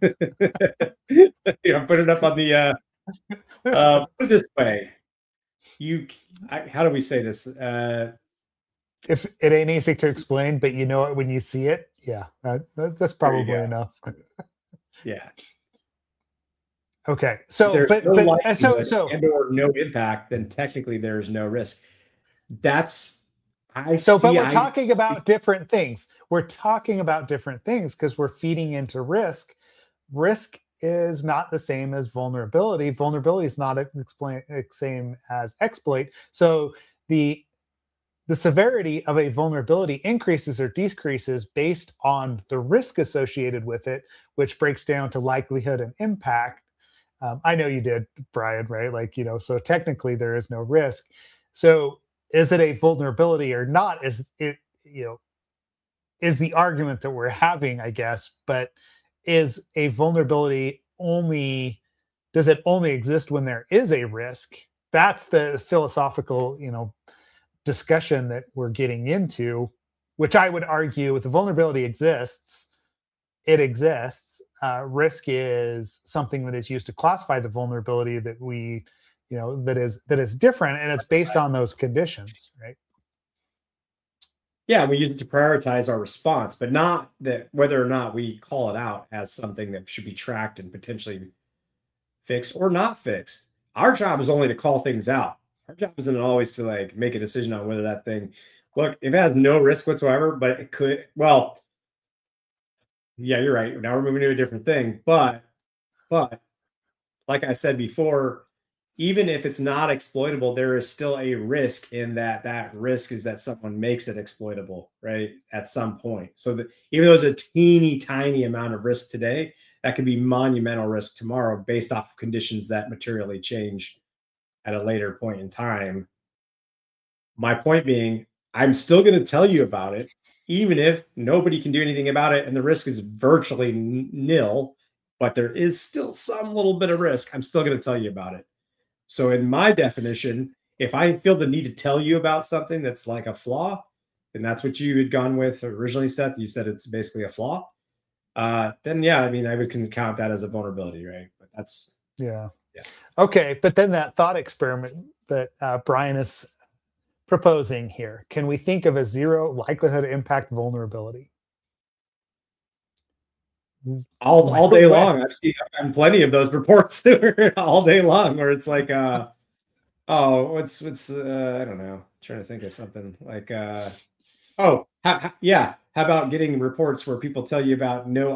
it up on the. Put it this way, how do we say this? If it ain't easy to explain, but you know it when you see it, yeah, that's probably enough. Yeah. Okay, so there's but no but so and or no impact, then technically there's no risk. That's but we're talking about different things. We're talking about different things because we're feeding into risk. Risk is not the same as vulnerability. Vulnerability is not the same as exploit. So the severity of a vulnerability increases or decreases based on the risk associated with it, which breaks down to likelihood and impact. I know you did, Brian, right? Like, so technically there is no risk. So is it a vulnerability or not? Is it, is the argument that we're having, I guess, but is a vulnerability does it only exist when there is a risk? That's the philosophical, discussion that we're getting into, which I would argue if the vulnerability exists, it exists. Risk is something that is used to classify the vulnerability that we, that is different, and it's based on those conditions, right? Yeah, we use it to prioritize our response, but not that whether or not we call it out as something that should be tracked and potentially fixed or not fixed. Our job is only to call things out. Our job isn't always to like make a decision on whether that thing, look, if it has no risk whatsoever, but it could, well, yeah, you're right. Now we're moving to a different thing, but like I said before, even if it's not exploitable, there is still a risk in that risk is that someone makes it exploitable, right? At some point. So that even though it's a teeny tiny amount of risk today, that could be monumental risk tomorrow based off of conditions that materially change at a later point in time. My point being, I'm still going to tell you about it, even if nobody can do anything about it and the risk is virtually nil, but there is still some little bit of risk. I'm still going to tell you about it. So in my definition, if I feel the need to tell you about something that's like a flaw, and that's what you had gone with originally, Seth, you said it's basically a flaw, then yeah, I mean, I would count that as a vulnerability, right? But that's yeah. Okay, but then that thought experiment that Brian is proposing here, can we think of a zero likelihood impact vulnerability? All day long. I've gotten plenty of those reports all day long where it's like, what's I don't know, I'm trying to think of something like, yeah. How about getting reports where people tell you about no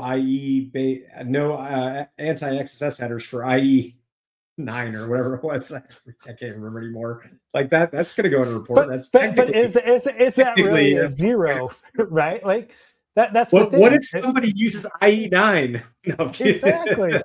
anti-XSS headers for IE 9 or whatever it was. I can't remember anymore. Like that. That's going to go in a report. But is that really a zero, right? Like that's the thing. What if somebody uses IE 9? No, exactly.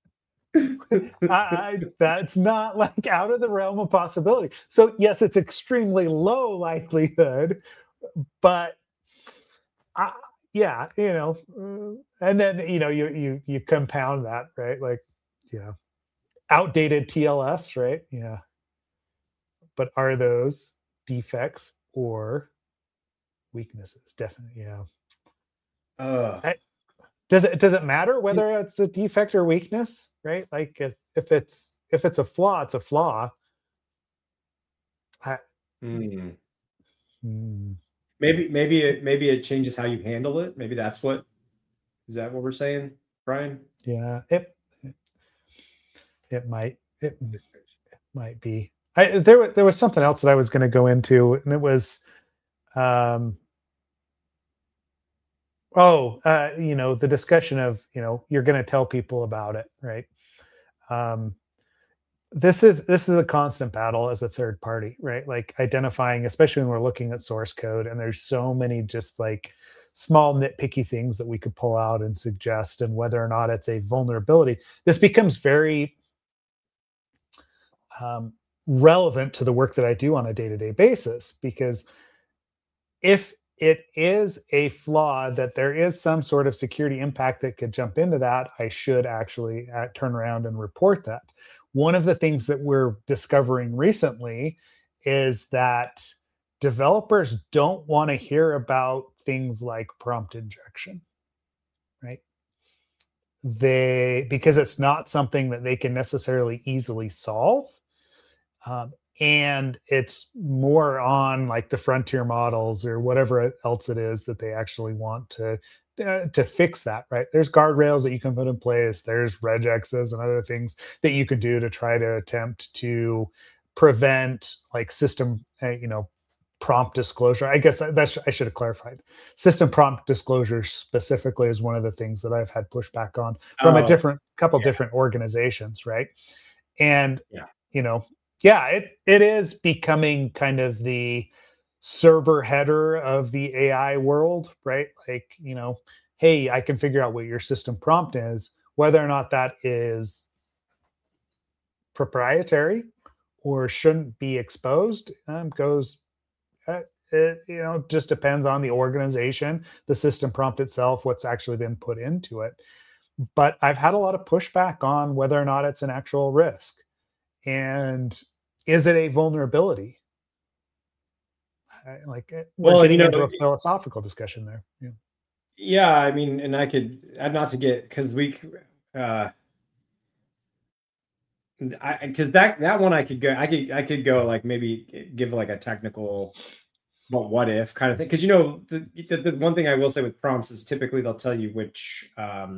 That's not like out of the realm of possibility. So yes, it's extremely low likelihood, but yeah, and then you compound that, right? Like, yeah, outdated TLS, right? Yeah, but are those defects or weaknesses? Definitely, yeah. Does it matter whether it's a defect or weakness, right? Like if it's a flaw, it's a flaw. Maybe it changes how you handle it. Maybe is that what we're saying, Brian? Yeah, it might be. There was something else that I was going to go into, and it was um, the discussion of, you're going to tell people about it, right? Um, this is a constant battle as a third party, right? Like identifying, especially when we're looking at source code, and there's so many just like small nitpicky things that we could pull out and suggest, and whether or not it's a vulnerability. This becomes very um, relevant to the work that I do on a day-to-day basis, because if it is a flaw that there is some sort of security impact that could jump into that, I should actually turn around and report that. One of the things that we're discovering recently is that developers don't want to hear about things like prompt injection, right? Because it's not something that they can necessarily easily solve. Um, and it's more on like the frontier models or whatever else it is that they actually want to fix that, right? There's guardrails that you can put in place. There's regexes and other things that you can do to try to attempt to prevent like system prompt disclosure. I guess I should have clarified. System prompt disclosure specifically is one of the things that I've had pushback on from a Oh, different couple yeah, different organizations, right? And yeah. you know yeah, it is becoming kind of the server header of the AI world, right? Like, hey, I can figure out what your system prompt is. Whether or not that is proprietary or shouldn't be exposed goes it just depends on the organization, the system prompt itself, what's actually been put into it. But I've had a lot of pushback on whether or not it's an actual risk, and is it a vulnerability? We're Well, getting into a philosophical discussion there. Yeah. yeah, I mean, and I could not to get because uh I because that one I could go like maybe give like a technical but what if kind of thing, because the one thing I will say with prompts is typically they'll tell you which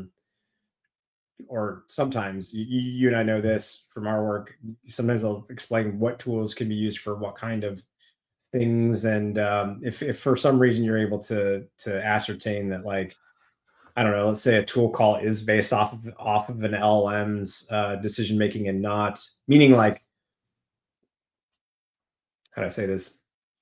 or sometimes you and I know this from our work. Sometimes they'll explain what tools can be used for what kind of things, and if for some reason you're able to ascertain that, like, I don't know, let's say a tool call is based off of an LLM's decision making, and not meaning, like, how do I say this?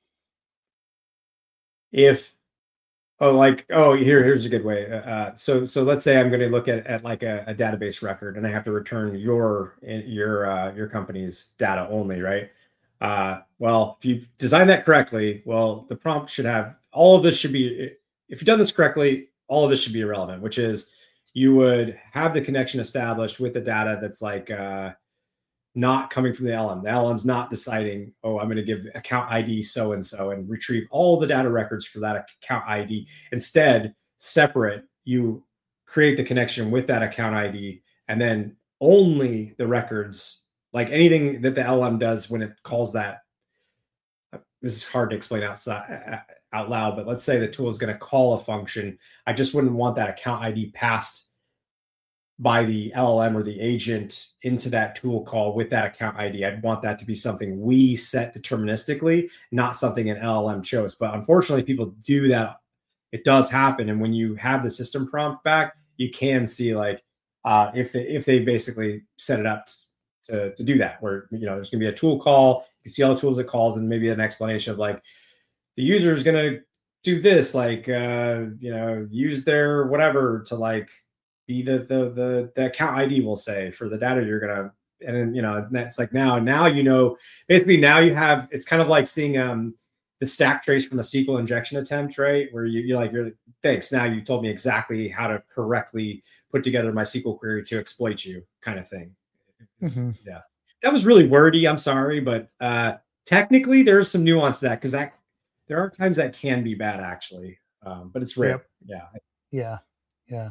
If here's a good way. So let's say I'm going to look at like a database record, and I have to return your company's data only, right? Well, if you've designed that correctly, well, the prompt should have all of this should be, if you've done this correctly, all of this should be irrelevant, which is you would have the connection established with the data that's like not coming from the LM. The LM's not deciding, oh, I'm going to give account ID so and so and retrieve all the data records for that account ID. Instead, separate, you create the connection with that account ID, and then only the records, like anything that the LM does when it calls that. This is hard to explain out loud, but let's say the tool is going to call a function. I just wouldn't want that account ID passed by the LLM or the agent into that tool call with that account ID. I'd want that to be something we set deterministically, not something an LLM chose. But unfortunately, people do that. It does happen. And when you have the system prompt back, you can see, like, if they basically set it up to do that, where there's going to be a tool call. You can see all the tools it calls, and maybe an explanation of, like, the user is going to do this, like use their whatever to, like, be the account ID, will say, for the data you're gonna, and then that's like, now basically now you have, it's kind of like seeing the stack trace from a SQL injection attempt, right? Where you're like, thanks, now you told me exactly how to correctly put together my SQL query to exploit you, kind of thing. Mm-hmm. Yeah, that was really wordy. I'm sorry, but technically there's some nuance to that, because that there are times that can be bad, actually, but it's rare. Yep. Yeah. Yeah. Yeah.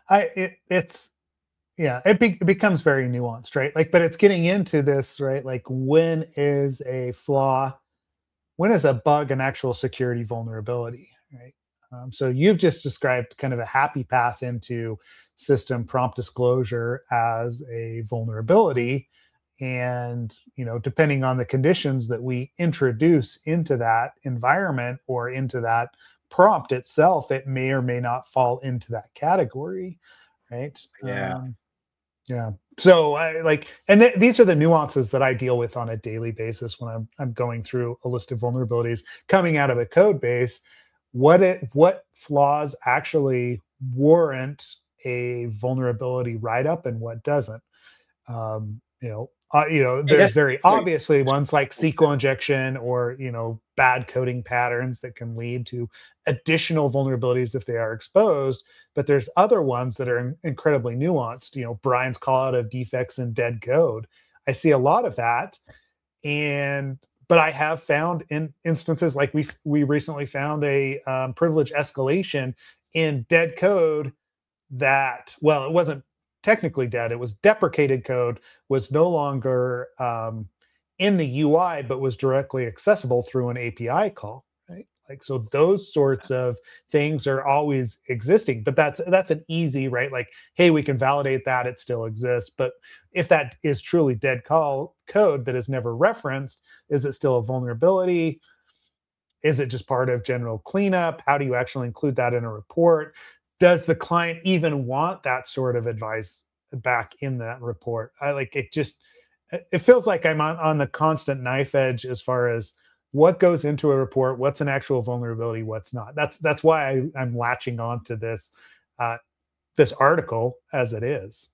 It becomes very nuanced, right? Like, but it's getting into this, right? Like, when is a bug an actual security vulnerability, right? So you've just described kind of a happy path into system prompt disclosure as a vulnerability. And, depending on the conditions that we introduce into that environment or into that prompt itself, it may or may not fall into that category, right? Yeah. Yeah. So I like, and these are the nuances that I deal with on a daily basis when I'm going through a list of vulnerabilities coming out of a code base. What flaws actually warrant a vulnerability write up and what doesn't? Hey, There's that's a very good point. obviously ones like SQL injection or bad coding patterns that can lead to additional vulnerabilities if they are exposed. But there's other ones that are incredibly nuanced. Brian's call out of defects in dead code. I see a lot of that, and but I have found in instances like we recently found a privilege escalation in dead code that, well, it wasn't technically dead, it was deprecated code, was no longer in the UI but was directly accessible through an API call, right? Like, so those sorts of things are always existing, but that's an easy, right? Like, hey, we can validate that it still exists. But if that is truly dead code that is never referenced, is it still a vulnerability? Is it just part of general cleanup? How do you actually include that in a report? Does the client even want that sort of advice back in that report? I like it. Just it feels like I'm on the constant knife edge as far as what goes into a report, what's an actual vulnerability, what's not. That's why I'm latching on to uh, this article as it is.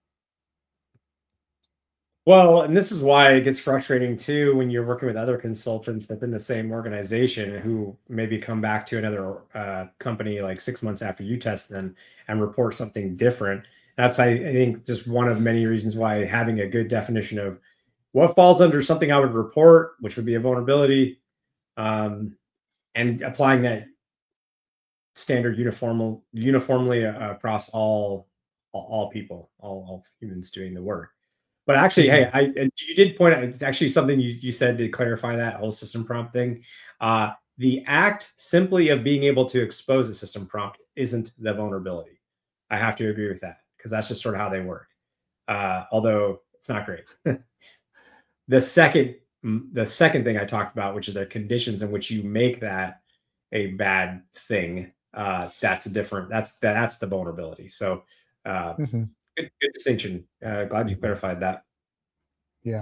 Well, and this is why it gets frustrating too when you're working with other consultants within the same organization who maybe come back to another company like 6 months after you test them and report something different. That's, I think, just one of many reasons why having a good definition of what falls under something I would report, which would be a vulnerability, um, and applying that standard uniformly across all people, all humans doing the work. But actually, hey, Mhm. you did point out, it's actually something you said to clarify that whole system prompt thing. The act simply of being able to expose a system prompt isn't the vulnerability. I have to agree with that because that's just sort of how they work. Although it's not great. the second the second thing I talked about, which is the conditions in which you make that a bad thing, that's a different. That's the vulnerability. So, uh, Mhm. good distinction. Glad you clarified that. Yeah.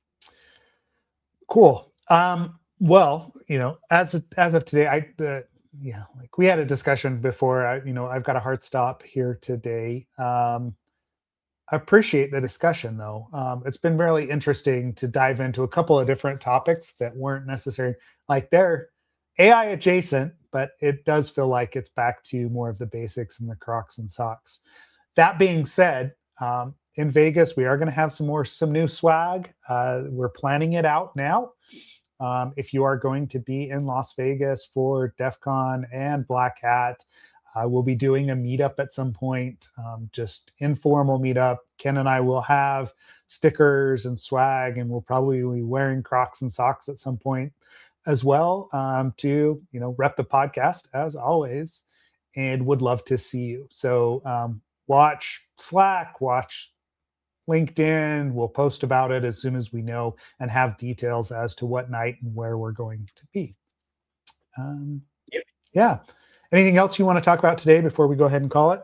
Cool. Well, as of today, like we had a discussion before. I've got a hard stop here today. I appreciate the discussion, though. It's been really interesting to dive into a couple of different topics that weren't necessary. Like, they're AI adjacent, but it does feel like it's back to more of the basics and the Crocs and socks. That being said, in Vegas, we are going to have some new swag. We're planning it out now. If you are going to be in Las Vegas for DEF CON and Black Hat, we'll be doing a meetup at some point, just informal meetup. Ken and I will have stickers and swag, and we'll probably be wearing Crocs and socks at some point as well, to rep the podcast as always, and would love to see you. So watch Slack, watch LinkedIn. We'll post about it as soon as we know and have details as to what night and where we're going to be. Um, Yep. yeah. Anything else you want to talk about today before we go ahead and call it?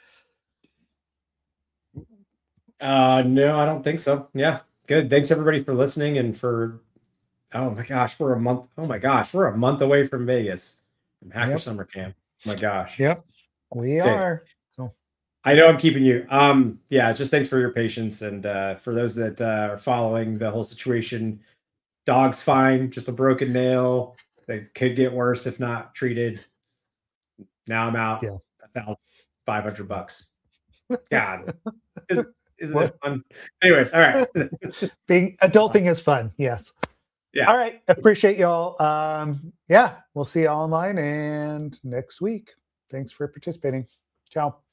No, I don't think so. Yeah, good. Thanks everybody for listening and for. Oh my gosh, we're a month. Oh my gosh, we're a month away from Vegas, from Hacker Yep. Summer Camp. Oh my gosh. Yep. We Okay. are. So, I know I'm keeping you. Yeah, just thanks for your patience and for those that are following the whole situation. Dog's fine, just a broken nail. They could get worse if not treated. Now I'm out yeah. $1,500. God, is, isn't it What? fun? Anyways, all right. Being adulting is fun. Yes. Yeah. All right. Appreciate y'all. Yeah. We'll see you all online and next week. Thanks for participating. Ciao.